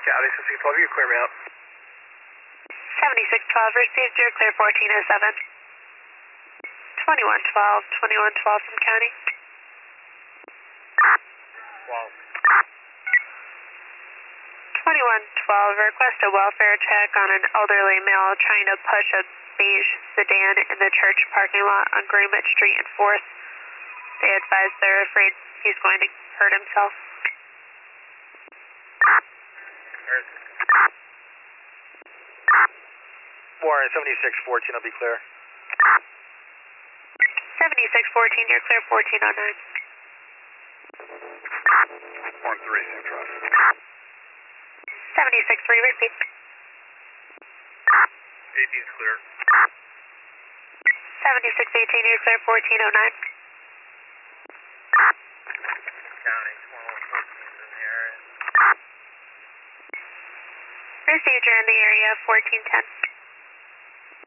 Cali 612, you clear me out. 7612, received, you're clear 1407. 2112 from county. 2112, request a welfare check on an elderly male trying to push a beige sedan in the church parking lot on Greenwich Street and 4th. They advise they're afraid he's going to hurt himself. Warren 7614, I'll be clear. 7614, you're clear 1409. Warren 3, same truck. 763, repeat. 18's clear. 7618, you're clear 1409. County 2114 is in the area. Received, you're in the area 1410.